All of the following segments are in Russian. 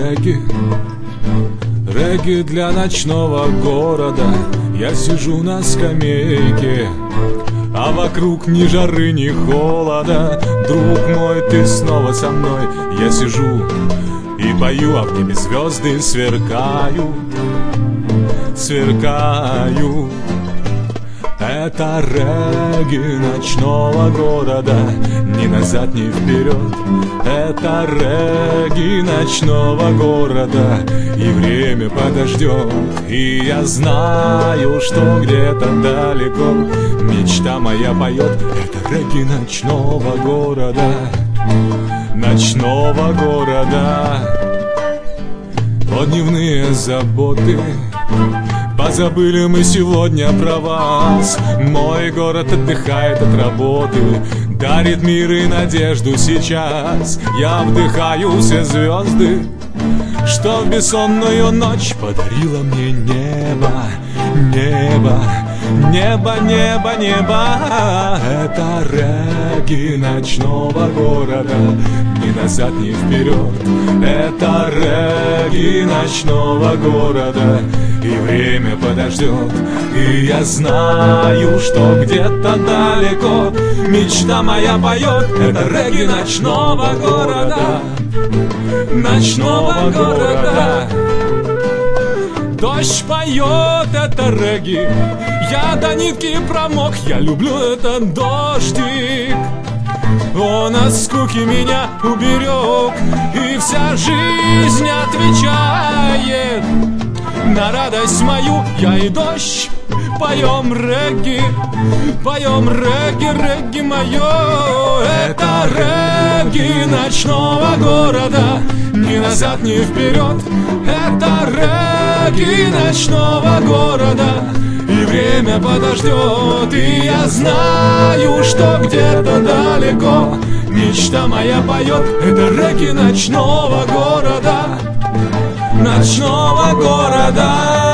регги для ночного города. Я сижу на скамейке, а вокруг ни жары, ни холода. Друг мой, ты снова со мной. Я сижу и пою, а в небе звезды сверкают, сверкают. Это регги ночного города, ни назад, ни вперед. Это регги ночного города, и время подождет. И я знаю, что где-то далеко мечта моя поет. Это регги ночного города, ночного города. О, дневные заботы, позабыли мы сегодня про вас. Мой город отдыхает от работы, дарит мир и надежду сейчас. Я вдыхаю все звезды, что в бессонную ночь подарила мне небо, небо, небо, небо, небо. Это регги ночного города, ни назад, ни вперед. Это регги ночного города, и время подождет. И я знаю, что где-то далеко мечта моя поет. Это регги ночного города, ночного города. Дождь поет, это регги. Я до нитки промок, я люблю этот дождик. Он от скуки меня уберег, и вся жизнь отвечает на радость мою. Я и дождь поем регги, регги мое. Это регги ночного города, ни назад, ни вперед. Это регги ночного города, и время подождет. И я знаю, что где-то далеко мечта моя поет. Это регги ночного города, ночного города.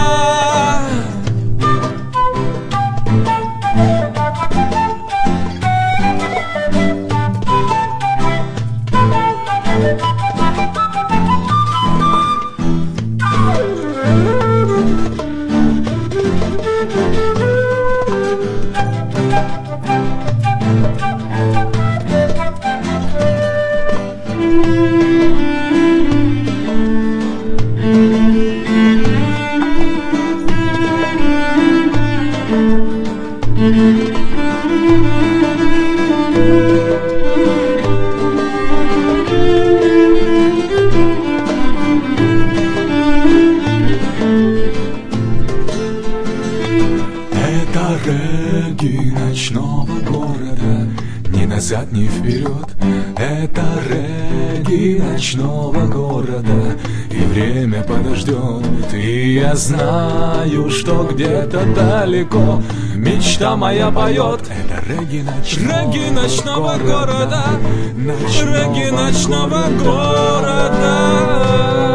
Регги ночного города, ни назад, ни вперед. Это регги ночного города, и время подождет. И я знаю, что где-то далеко мечта моя поет. Это регги ночного города, регги ночного города.